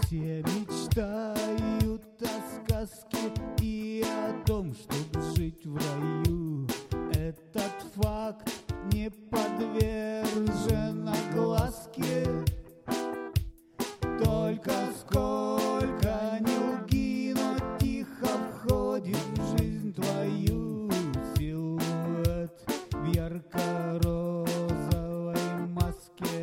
Все мечтают о сказке и о том, чтобы жить в раю. Этот факт не подвержен огласке. Только сколько ни лги, но тихо входит в жизнь твою силуэт в ярко-розовой маске.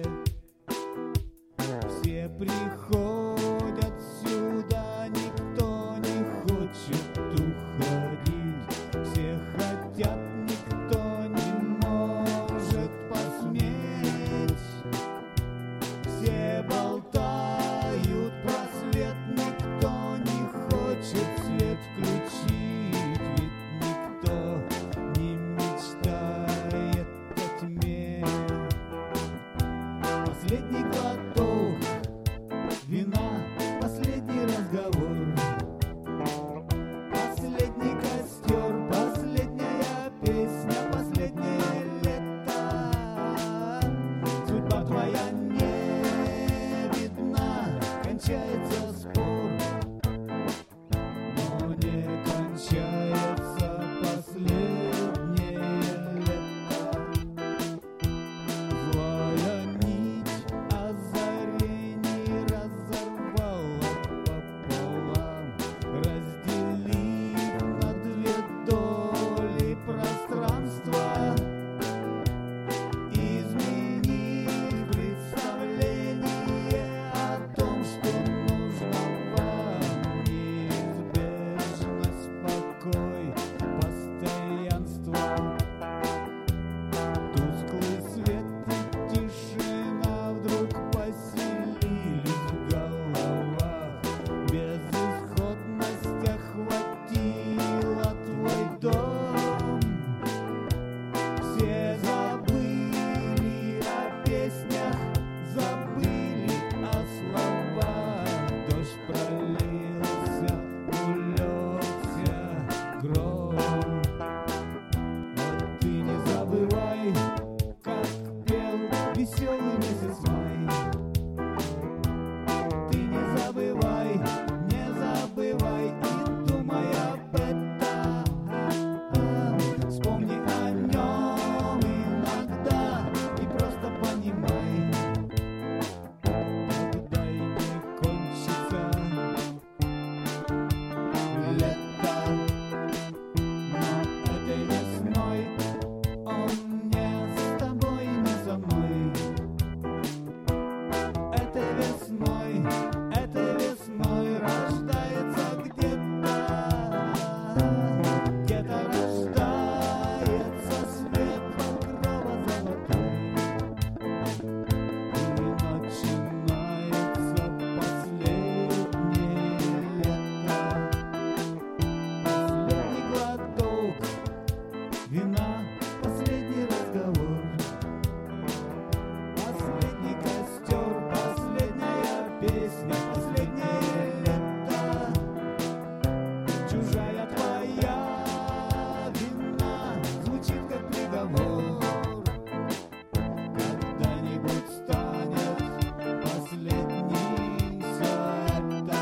Все приходят сюда, никто не хочет уходить. Все хотят, никто не может посметь. Все болтают про свет, никто не хочет свет включить. Ведь никто не мечтает о тьме. Последний глоток вина, последний разговор, последний костер, последняя песня, последнее лето. Судьба твоя не видна, кончается спор, но не кончается последнее лето. Злая нить озарений разорвала пополам, разделив на две доли пространства, изменив представление о том, что нужно вам. Неизбежность, покой, постоянство. Тусклый свет и тишина вдруг поселились в головах. Безысходность охватила твой дом. Все забыли о песнях, забыли о словах. Дождь пролился, улегся гром. Вот ты не забывай, как пел веселый месяц май. Ты не забывай, и думай об этом. Вспомни о нем иногда и просто понимай, когда и не кончится лето. Но этой весной он не с тобой, не со мной. Этой весной рождается где-то рождается свет багрово-золотой. И начинается последнее лето. Последний глоток вина, последний разговор, последний костер, последняя песня, последнее лето. Чужая твоя вина звучит как приговор. Когда-нибудь станет последним все это.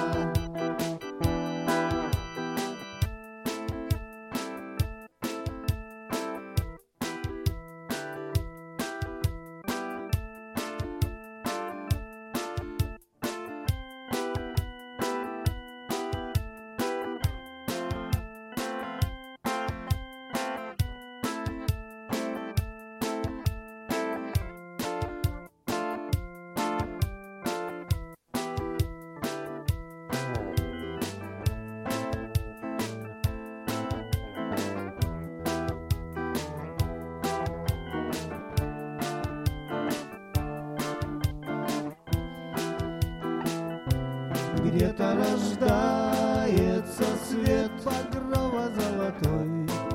Где-то рождается свет багрово-золотой,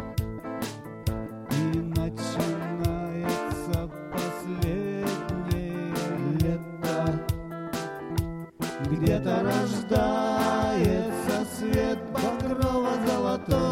и начинается последнее лето. Где-то рождается свет багрово-золотой.